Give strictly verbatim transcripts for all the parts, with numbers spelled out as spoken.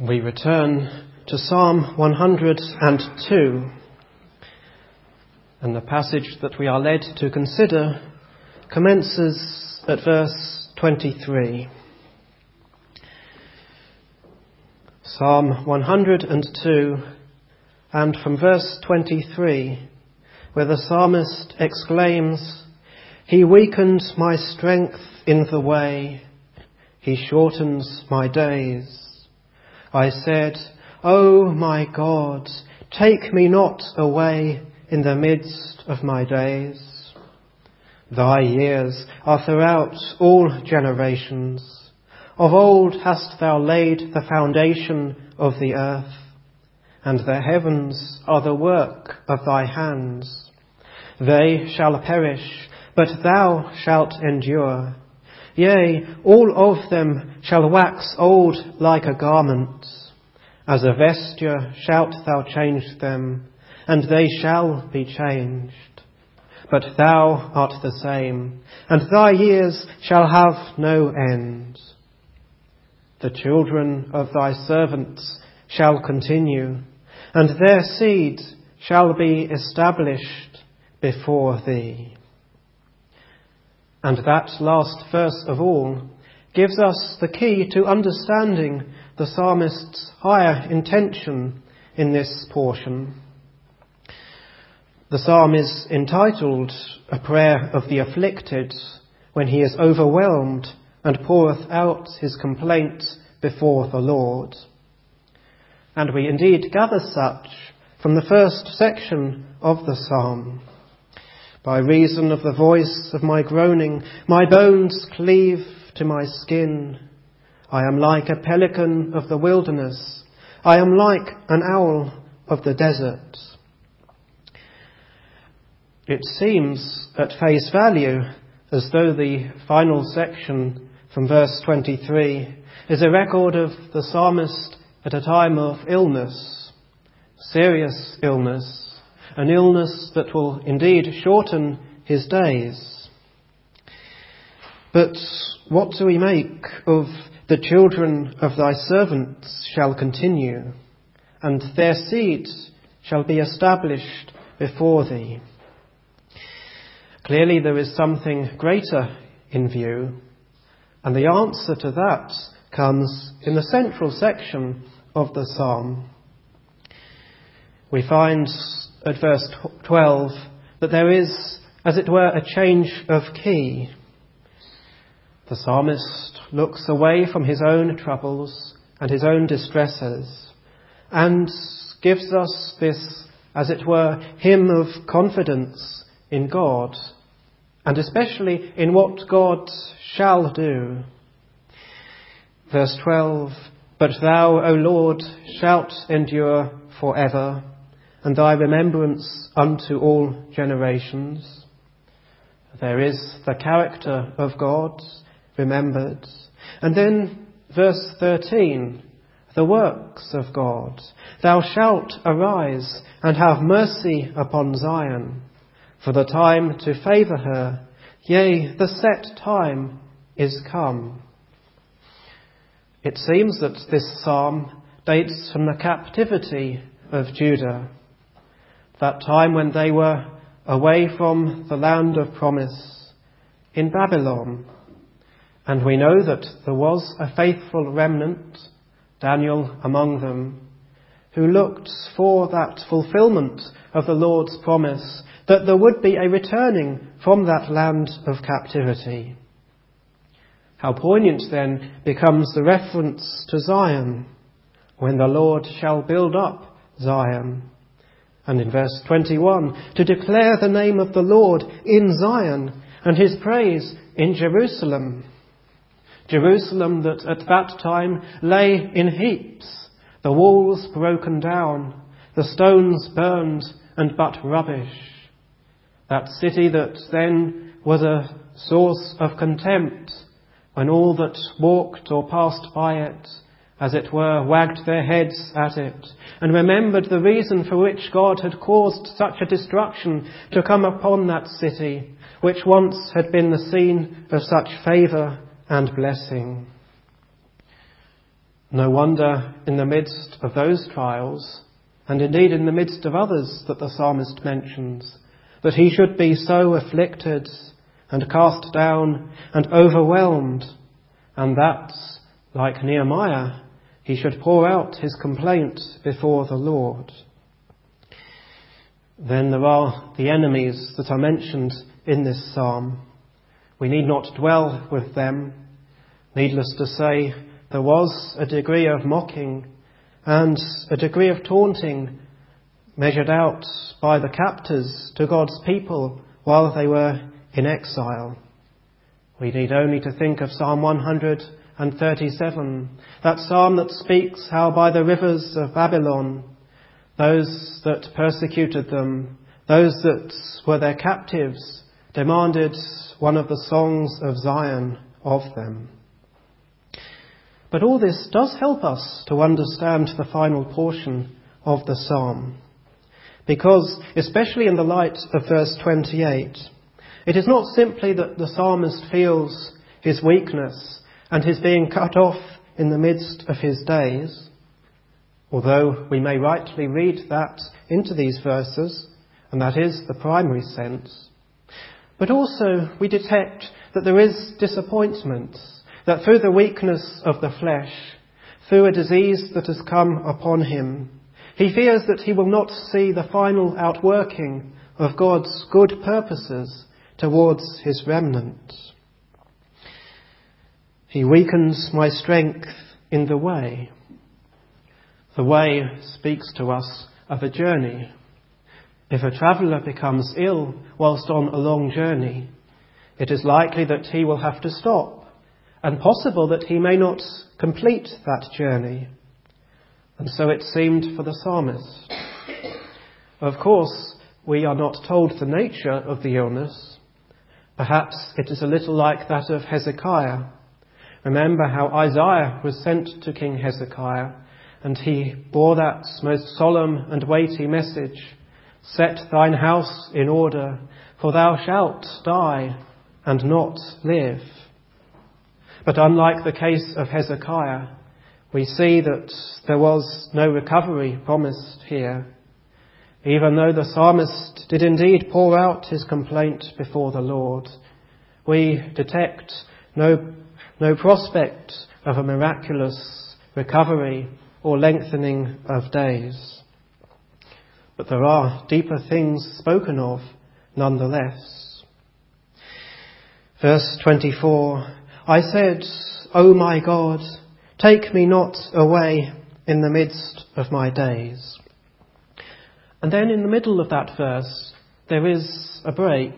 We return to Psalm one hundred two, and the passage that we are led to consider commences at verse twenty-three. Psalm one hundred two, and from verse twenty-three, where the psalmist exclaims, "He weakened my strength in the way, he shortens my days. I said, O my God, take me not away in the midst of my days. Thy years are throughout all generations. Of old hast thou laid the foundation of the earth, and the heavens are the work of thy hands. They shall perish, but thou shalt endure. Yea, all of them shall wax old like a garment. As a vesture shalt thou change them, and they shall be changed. But thou art the same, and thy years shall have no end. The children of thy servants shall continue, and their seed shall be established before thee." And that last verse of all gives us the key to understanding the psalmist's higher intention in this portion. The psalm is entitled "A Prayer of the Afflicted," when he is overwhelmed and poureth out his complaint before the Lord. And we indeed gather such from the first section of the psalm. By reason of the voice of my groaning, my bones cleave to my skin. I am like a pelican of the wilderness. I am like an owl of the desert. It seems at face value as though the final section from verse twenty-three is a record of the psalmist at a time of illness, serious illness, an illness that will indeed shorten his days. But what do we make of "the children of thy servants shall continue, and their seed shall be established before thee"? Clearly there is something greater in view, and the answer to that comes in the central section of the psalm. We find at verse twelve that there is, as it were, a change of key. The psalmist looks away from his own troubles and his own distresses and gives us this, as it were, hymn of confidence in God, and especially in what God shall do. Verse twelve, "But thou, O Lord, shalt endure forever, and thy remembrance unto all generations." There is the character of God remembered. And then verse thirteen, the works of God. "Thou shalt arise and have mercy upon Zion, for the time to favour her, yea, the set time is come." It seems that this psalm dates from the captivity of Judah, that time when they were away from the land of promise in Babylon. And we know that there was a faithful remnant, Daniel among them, who looked for that fulfillment of the Lord's promise, that there would be a returning from that land of captivity. How poignant then becomes the reference to Zion, when the Lord shall build up Zion. And in verse twenty-one, to declare the name of the Lord in Zion and his praise in Jerusalem. Jerusalem that at that time lay in heaps, the walls broken down, the stones burned and but rubbish. That city that then was a source of contempt, when all that walked or passed by it, as it were, wagged their heads at it, and remembered the reason for which God had caused such a destruction to come upon that city, which once had been the scene of such favour and blessing. No wonder in the midst of those trials, and indeed in the midst of others that the psalmist mentions, that he should be so afflicted and cast down and overwhelmed, and that, like Nehemiah, he should pour out his complaint before the Lord. Then there are the enemies that are mentioned in this psalm. We need not dwell with them. Needless to say, there was a degree of mocking and a degree of taunting measured out by the captors to God's people while they were in exile. We need only to think of Psalm one hundred thirty-seven, that psalm that speaks how by the rivers of Babylon, those that persecuted them, those that were their captives, demanded one of the songs of Zion of them. But all this does help us to understand the final portion of the psalm, because, especially in the light of verse twenty-eight, it is not simply that the psalmist feels his weakness and his being cut off in the midst of his days, although we may rightly read that into these verses, and that is the primary sense. But also we detect that there is disappointment, that through the weakness of the flesh, through a disease that has come upon him, he fears that he will not see the final outworking of God's good purposes towards his remnant. He weakens my strength in the way. The way speaks to us of a journey. If a traveller becomes ill whilst on a long journey, it is likely that he will have to stop, and possible that he may not complete that journey. And so it seemed for the psalmist. Of course, we are not told the nature of the illness. Perhaps it is a little like that of Hezekiah. Remember how Isaiah was sent to King Hezekiah, and he bore that most solemn and weighty message, "Set thine house in order, for thou shalt die and not live." But unlike the case of Hezekiah, we see that there was no recovery promised here. Even though the psalmist did indeed pour out his complaint before the Lord, we detect no, no prospect of a miraculous recovery or lengthening of days. But there are deeper things spoken of nonetheless. Verse twenty-four, I said, O my God, take me not away in the midst of my days. And then in the middle of that verse, there is a break.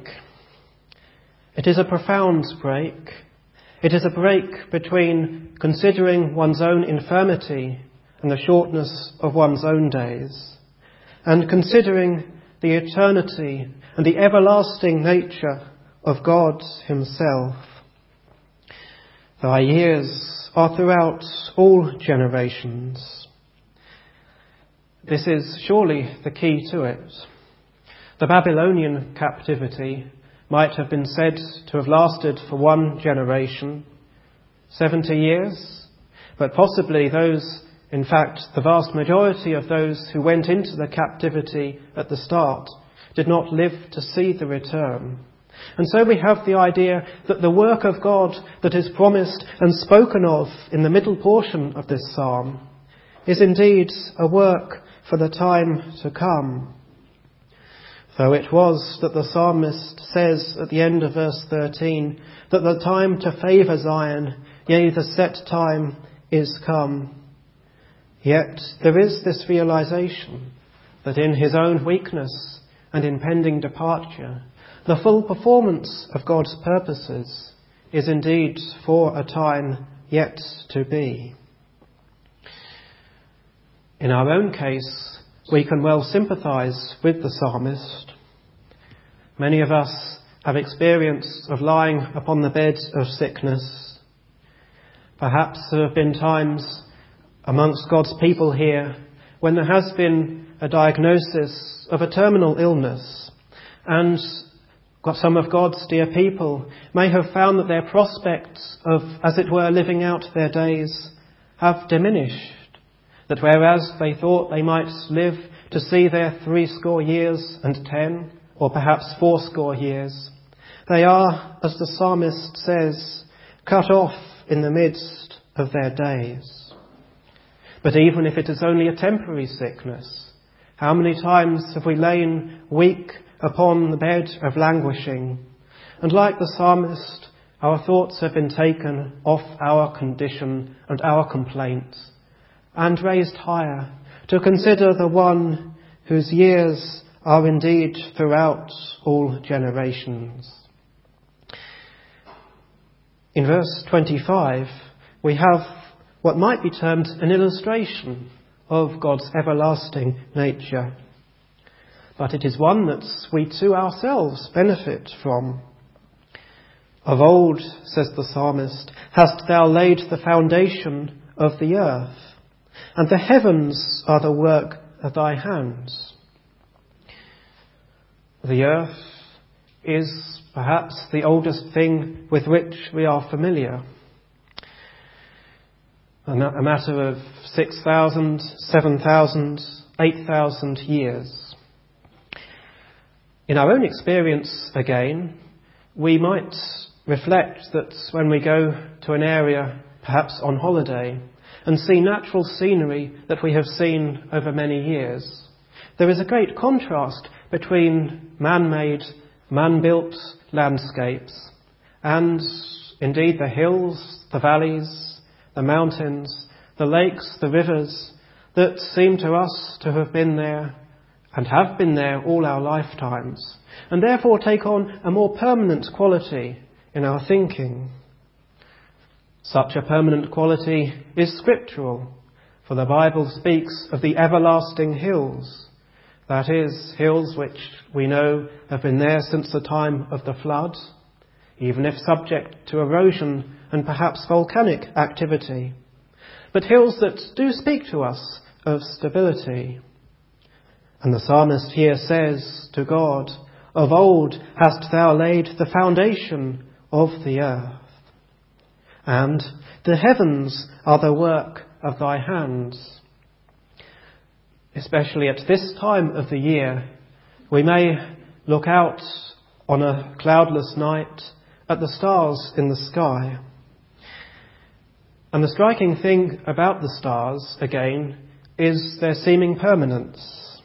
It is a profound break. It is a break between considering one's own infirmity and the shortness of one's own days, and considering the eternity and the everlasting nature of God himself. Thy years are throughout all generations. This is surely the key to it. The Babylonian captivity might have been said to have lasted for one generation, seventy years, but possibly those, in fact, the vast majority of those who went into the captivity at the start did not live to see the return. And so we have the idea that the work of God that is promised and spoken of in the middle portion of this psalm is indeed a work for the time to come. Though it was that the psalmist says at the end of verse thirteen that the time to favour Zion, yea, the set time is come. Yet there is this realization that in his own weakness and impending departure, the full performance of God's purposes is indeed for a time yet to be. In our own case, we can well sympathise with the psalmist. Many of us have experience of lying upon the bed of sickness. Perhaps there have been times amongst God's people here when there has been a diagnosis of a terminal illness, and some of God's dear people may have found that their prospects of, as it were, living out their days have diminished, that whereas they thought they might live to see their threescore years and ten, or perhaps fourscore years, they are, as the psalmist says, cut off in the midst of their days. But even if it is only a temporary sickness, how many times have we lain weak upon the bed of languishing, and like the psalmist, our thoughts have been taken off our condition and our complaints, and raised higher to consider the one whose years are indeed throughout all generations. In verse twenty-five, we have what might be termed an illustration of God's everlasting nature. But it is one that we too ourselves benefit from. Of old, says the psalmist, hast thou laid the foundation of the earth, and the heavens are the work of thy hands. The earth is perhaps the oldest thing with which we are familiar. A matter of six thousand, seven thousand, eight thousand years. In our own experience, again, we might reflect that when we go to an area, perhaps on holiday, and see natural scenery that we have seen over many years, there is a great contrast between man-made, man-built landscapes and indeed the hills, the valleys, the mountains, the lakes, the rivers that seem to us to have been there and have been there all our lifetimes, and therefore take on a more permanent quality in our thinking. Such a permanent quality is scriptural, for the Bible speaks of the everlasting hills, that is, hills which we know have been there since the time of the flood, even if subject to erosion and perhaps volcanic activity, but hills that do speak to us of stability. And the psalmist here says to God, of old hast thou laid the foundation of the earth, and the heavens are the work of thy hands. Especially at this time of the year, we may look out on a cloudless night at the stars in the sky. And the striking thing about the stars, again, is their seeming permanence.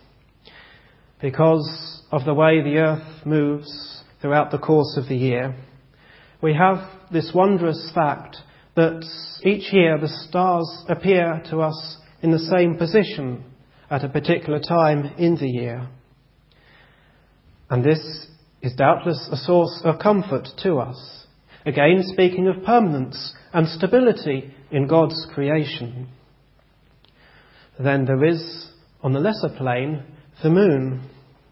Because of the way the earth moves throughout the course of the year, we have this wondrous fact that each year the stars appear to us in the same position at a particular time in the year. And this is doubtless a source of comfort to us, again speaking of permanence and stability in God's creation. Then there is, on the lesser plane, the moon.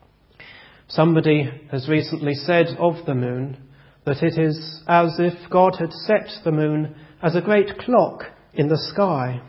Somebody has recently said of the moon that it is as if God had set the moon as a great clock in the sky.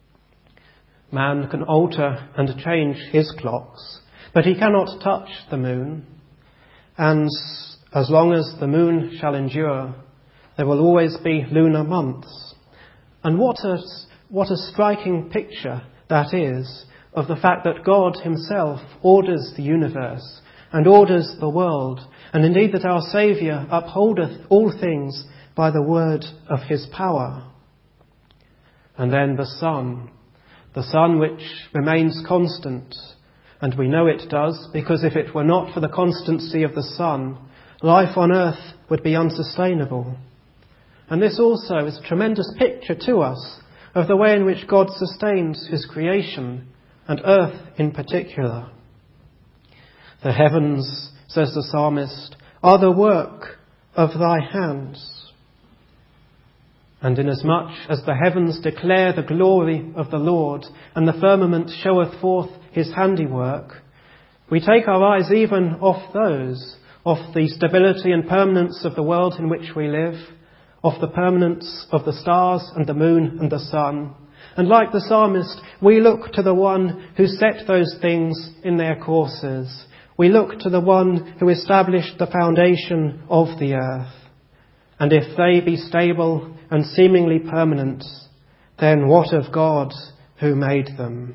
Man can alter and change his clocks, but he cannot touch the moon. And as long as the moon shall endure, there will always be lunar months. And what a, what a striking picture that is of the fact that God himself orders the universe and orders the world, and indeed that our Saviour upholdeth all things by the word of his power. And then the sun, the sun which remains constant, and we know it does, because if it were not for the constancy of the sun, life on earth would be unsustainable. And this also is a tremendous picture to us of the way in which God sustains his creation, and earth in particular. The heavens, says the psalmist, are the work of thy hands. And inasmuch as the heavens declare the glory of the Lord, and the firmament showeth forth his handiwork, we take our eyes even off those, off the stability and permanence of the world in which we live, off the permanence of the stars and the moon and the sun. And like the psalmist, we look to the one who set those things in their courses. We look to the one who established the foundation of the earth. And if they be stable and seemingly permanent, then what of God who made them?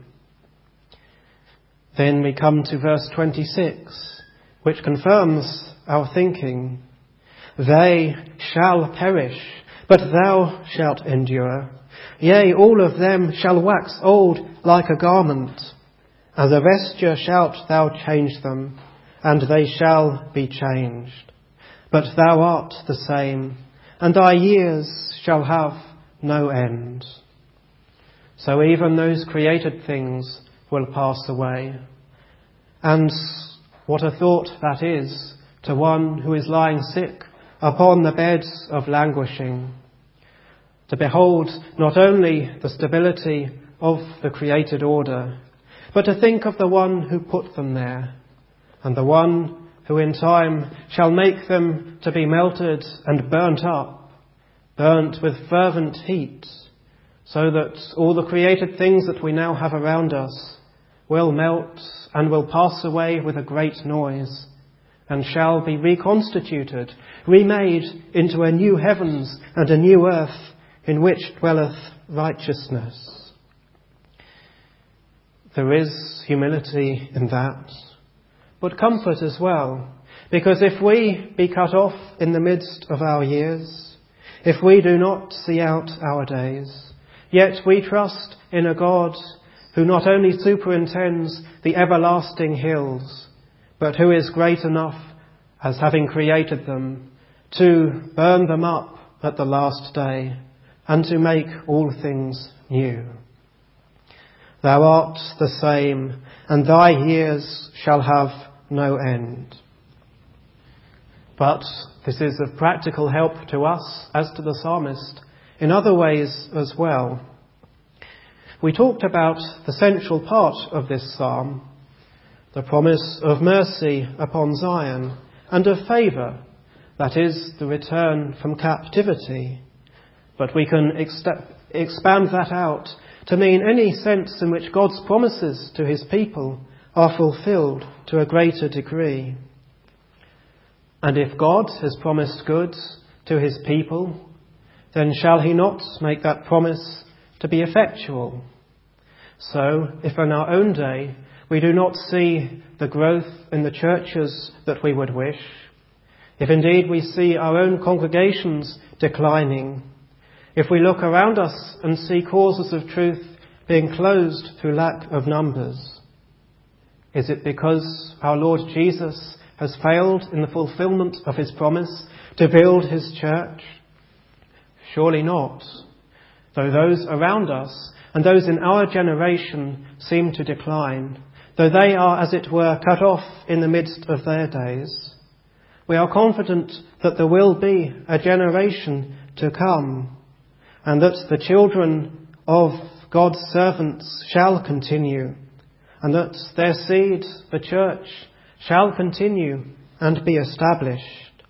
Then we come to verse twenty-six, which confirms our thinking. They shall perish, but thou shalt endure. Yea, all of them shall wax old like a garment. As a vesture shalt thou change them, and they shall be changed. But thou art the same, and thy years shall have no end. So even those created things will pass away. And what a thought that is to one who is lying sick upon the beds of languishing, to behold not only the stability of the created order, but to think of the one who put them there, and the one who in time shall make them to be melted and burnt up, burnt with fervent heat, so that all the created things that we now have around us will melt and will pass away with a great noise, and shall be reconstituted, remade into a new heavens and a new earth in which dwelleth righteousness. There is humility in that, but comfort as well, because if we be cut off in the midst of our years, if we do not see out our days, yet we trust in a God who not only superintends the everlasting hills, but who is great enough, as having created them, to burn them up at the last day and to make all things new. Thou art the same, and thy years shall have no end. But this is of practical help to us, as to the psalmist, in other ways as well. We talked about the central part of this psalm, the promise of mercy upon Zion and of favour, that is, the return from captivity. But we can ex- expand that out to mean any sense in which God's promises to his people are fulfilled to a greater degree. And if God has promised good to his people, then shall he not make that promise to be effectual? So, if in our own day we do not see the growth in the churches that we would wish, if indeed we see our own congregations declining, if we look around us and see causes of truth being closed through lack of numbers, is it because our Lord Jesus has failed in the fulfillment of his promise to build his church? Surely not. Though those around us and those in our generation seem to decline, though they are, as it were, cut off in the midst of their days, we are confident that there will be a generation to come, and that the children of God's servants shall continue, and that their seed, the church, shall continue and be established.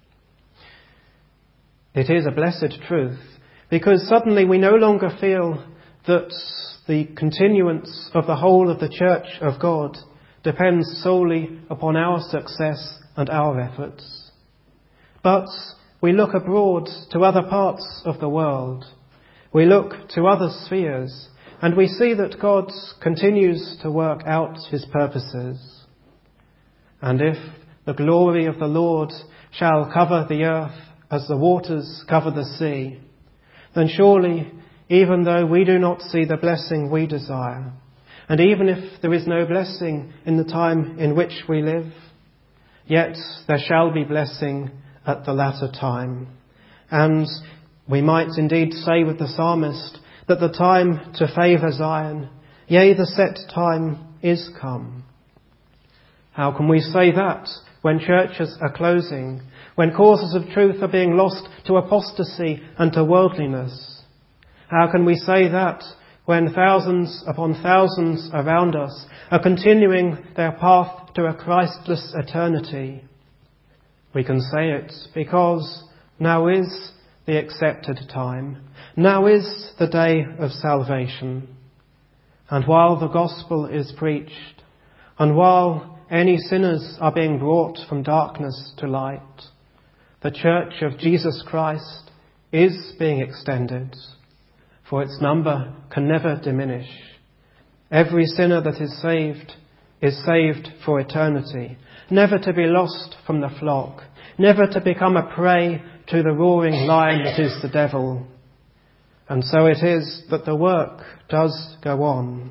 It is a blessed truth, because suddenly we no longer feel that the continuance of the whole of the church of God depends solely upon our success and our efforts. But we look abroad to other parts of the world. We look to other spheres, and we see that God continues to work out his purposes. And if the glory of the Lord shall cover the earth as the waters cover the sea, then surely, even though we do not see the blessing we desire, and even if there is no blessing in the time in which we live, yet there shall be blessing at the latter time. And we might indeed say with the psalmist that the time to favour Zion, yea, the set time is come. How can we say that when churches are closing, when causes of truth are being lost to apostasy and to worldliness? How can we say that when thousands upon thousands around us are continuing their path to a Christless eternity? We can say it because now is the accepted time. Now is the day of salvation. And while the gospel is preached, and while any sinners are being brought from darkness to light, the church of Jesus Christ is being extended. for its number can never diminish. Every sinner that is saved is saved for eternity, never to be lost from the flock, never to become a prey to the roaring lion that is the devil. And so it is that the work does go on.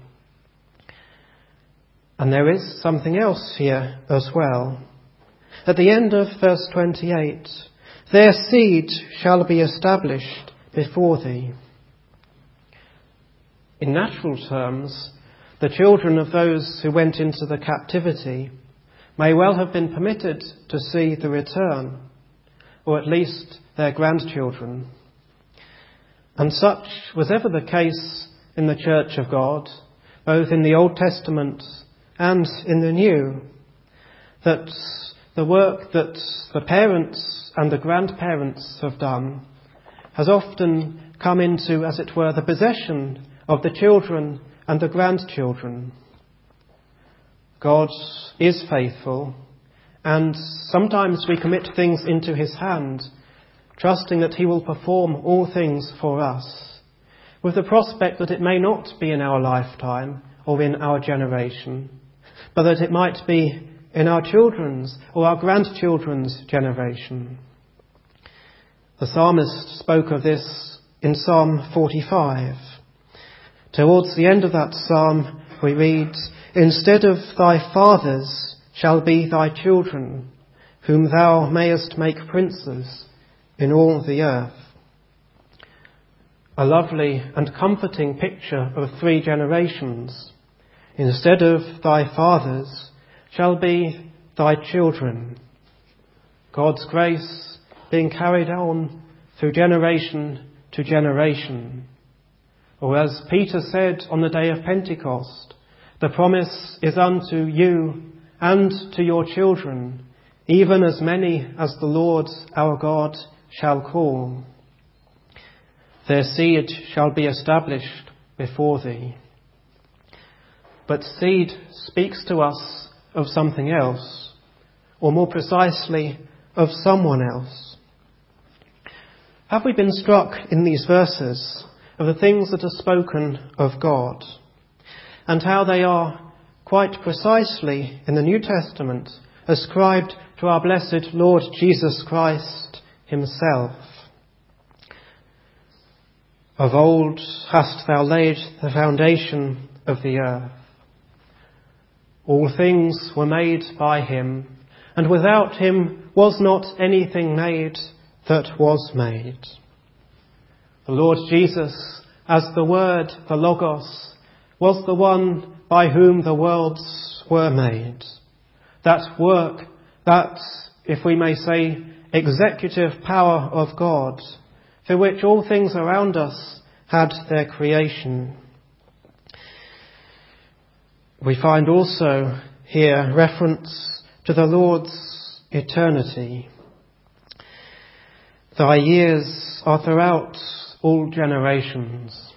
And there is something else here as well. At the end of verse twenty-eight, their seed shall be established before thee. In natural terms, the children of those who went into the captivity may well have been permitted to see the return, or at least their grandchildren. And such was ever the case in the Church of God, both in the Old Testament and in the New, that the work that the parents and the grandparents have done has often come into, as it were, the possession of the children and the grandchildren. God is faithful, and sometimes we commit things into his hand, trusting that he will perform all things for us, with the prospect that it may not be in our lifetime or in our generation, but that it might be in our children's or our grandchildren's generation. The psalmist spoke of this in Psalm forty-five. Towards the end of that psalm we read, "Instead of thy fathers shall be thy children, whom thou mayest make princes in all the earth." A lovely and comforting picture of three generations. Instead of thy fathers shall be thy children. God's grace being carried on through generation to generation. Or as Peter said on the day of Pentecost, the promise is unto you and to your children, even as many as the Lord our God shall call. Their seed shall be established before thee. But seed speaks to us of something else, or more precisely, of someone else. Have we been struck in these verses of the things that are spoken of God, and how they are quite precisely in the New Testament ascribed to our blessed Lord Jesus Christ himself? Of old hast thou laid the foundation of the earth. All things were made by him, and without him was not anything made that was made. The Lord Jesus, as the Word, the Logos, was the one by whom the worlds were made. That work, that, if we may say, executive power of God, through which all things around us had their creation. We find also here reference to the Lord's eternity. Thy years are throughout all generations.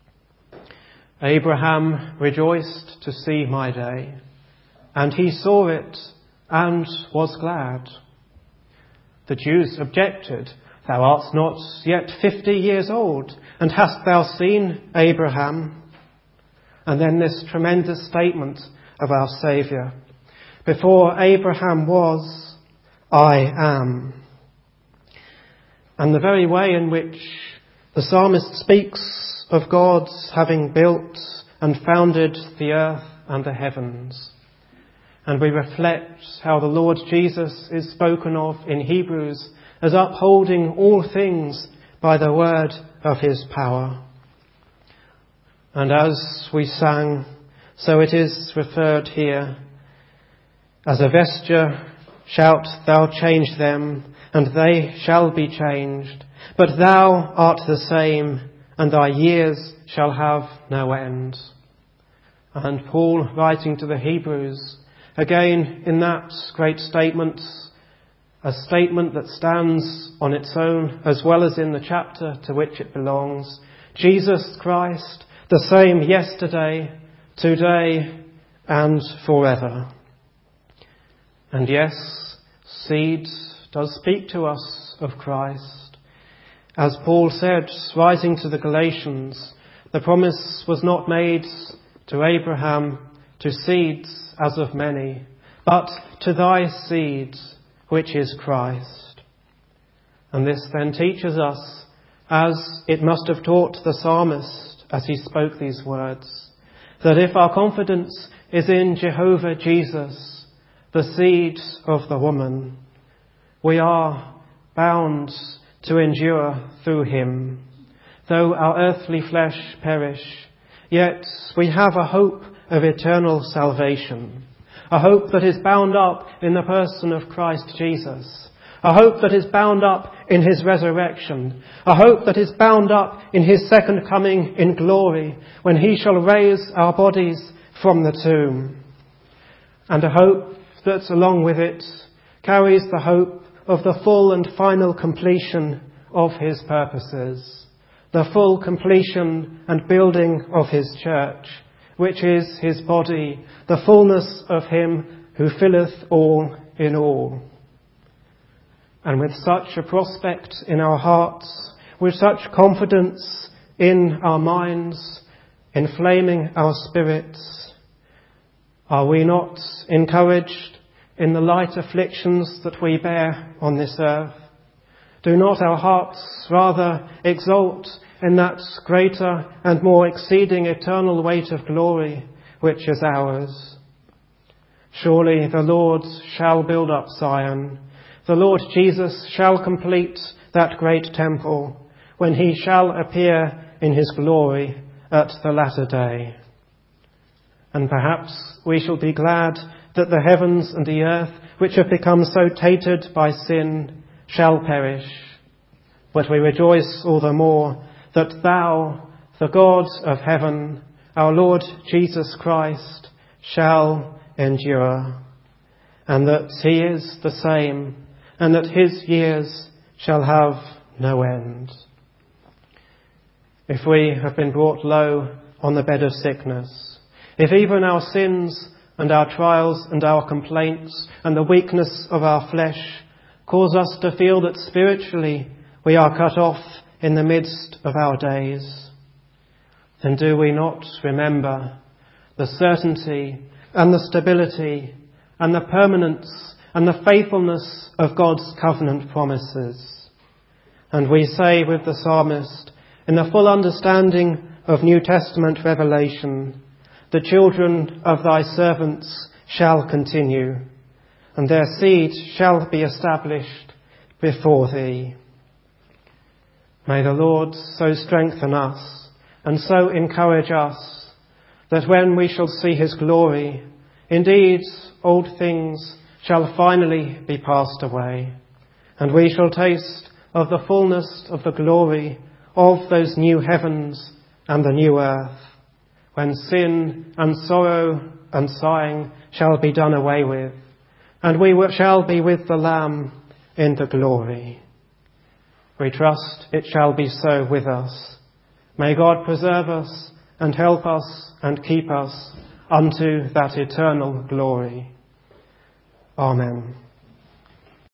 Abraham rejoiced to see my day, and he saw it and was glad. The Jews objected, "Thou art not yet fifty years old, and hast thou seen Abraham?" And then this tremendous statement of our Saviour, "Before Abraham was, I am." And the very way in which the psalmist speaks of God's having built and founded the earth and the heavens. And we reflect how the Lord Jesus is spoken of in Hebrews as upholding all things by the word of his power. And as we sang, so it is referred here, "As a vesture shalt thou change them, and they shall be changed. But thou art the same, and thy years shall have no end." And Paul, writing to the Hebrews, again in that great statement, a statement that stands on its own as well as in the chapter to which it belongs, Jesus Christ, the same yesterday, today, and forever. And yes, seed does speak to us of Christ, As Paul said, writing to the Galatians, the promise was not made to Abraham, to seeds as of many, but to thy seed, which is Christ. And this then teaches us, as it must have taught the psalmist as he spoke these words, that if our confidence is in Jehovah Jesus, the seed of the woman, we are bound to endure through him. Though our earthly flesh perish, yet we have a hope of eternal salvation, a hope that is bound up in the person of Christ Jesus, a hope that is bound up in his resurrection, a hope that is bound up in his second coming in glory, when he shall raise our bodies from the tomb, and a hope that along with it carries the hope of the full and final completion of his purposes, the full completion and building of his church, which is his body, the fullness of him who filleth all in all. And with such a prospect in our hearts, with such confidence in our minds, inflaming our spirits, are we not encouraged in the light afflictions that we bear on this earth? Do not our hearts rather exult in that greater and more exceeding eternal weight of glory which is ours? Surely the Lord shall build up Zion. The Lord Jesus shall complete that great temple when he shall appear in his glory at the latter day. And perhaps we shall be glad that the heavens and the earth, which have become so tainted by sin, shall perish. But we rejoice all the more that thou, the God of heaven, our Lord Jesus Christ, shall endure, and that he is the same, and that his years shall have no end. If we have been brought low on the bed of sickness, if even our sins and our trials and our complaints and the weakness of our flesh cause us to feel that spiritually we are cut off in the midst of our days, then do we not remember the certainty and the stability and the permanence and the faithfulness of God's covenant promises? And we say with the psalmist, in the full understanding of New Testament revelation, the children of thy servants shall continue, and their seed shall be established before thee. May the Lord so strengthen us and so encourage us that when we shall see his glory, indeed old things shall finally be passed away, and we shall taste of the fullness of the glory of those new heavens and the new earth, when sin and sorrow and sighing shall be done away with, and we shall be with the Lamb in the glory. We trust it shall be so with us. May God preserve us and help us and keep us unto that eternal glory. Amen.